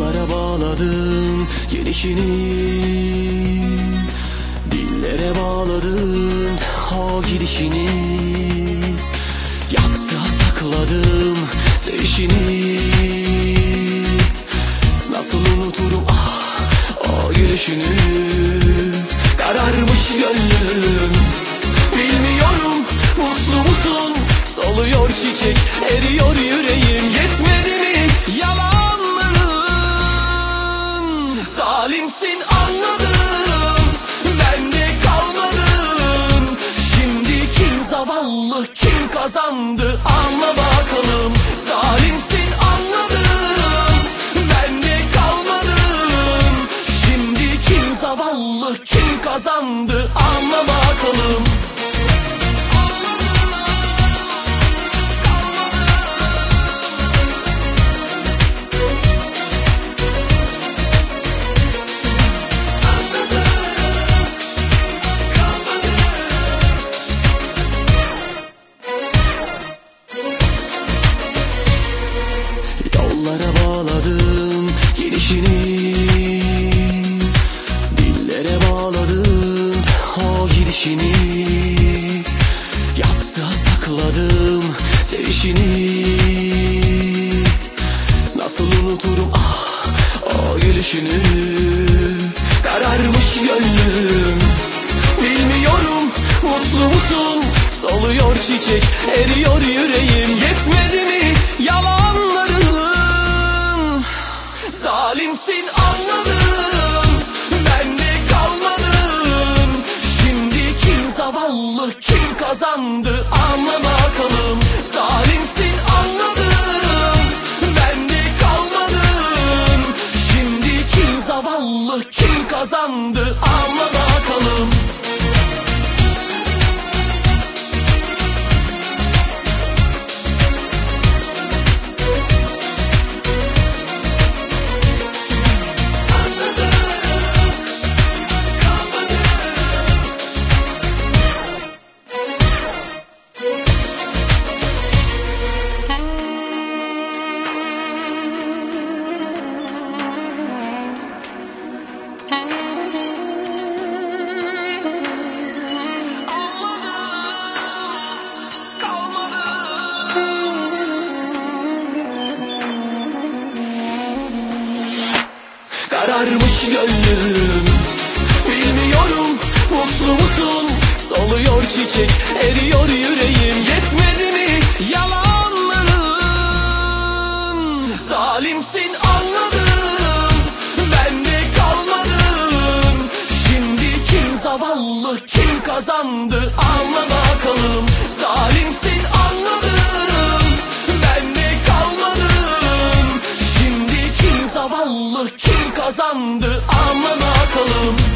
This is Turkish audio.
Yollara bağladım gelişini, dillere bağladım o gidişini. Yastığa sakladım sevişini, nasıl unuturum o gülüşünü. Kararmış gönlüm, bilmiyorum mutlu musun? Soluyor çiçek, eriyor yüreğim. Yetmedi mi yalanların? Zalimsin anladım, bende kalmadın. Şimdi kim zavallı, kim kazandı? Anla bakalım. Zalimsin anladım, bende kalmadın. Şimdi kim zavallı, kim kazandı? Anla bakalım. Yollara bağladım gidişini, dillere bağladım o gidişini. Yastığa sakladım sevişini, nasıl unuturum o gülüşünü. Kararmış gönlüm, bilmiyorum mutlu musun? Soluyor çiçek, eriyor yüreğim. Yetmedi mi yalanların? Zalimsin anladım, bende kalmadın. Şimdi kim zavallı, kim kazandı? Anla bakalım. Zalimsin anladım, bende kalmadın. Şimdi kim zavallı, kim kazandı? Anla bakalım. Kararmış gönlüm, bilmiyorum mutlu musun? Soluyor çiçek, eriyor yüreğim. Yetmedi mi yalanların? Zalimsin anladım, bende kalmadın. Şimdi kim zavallı, kim kazandı? Anla bakalım. Zalimsin anladım, bende kalmadın. Şimdi kim zavallı, kim kazandı? Anla bakalım.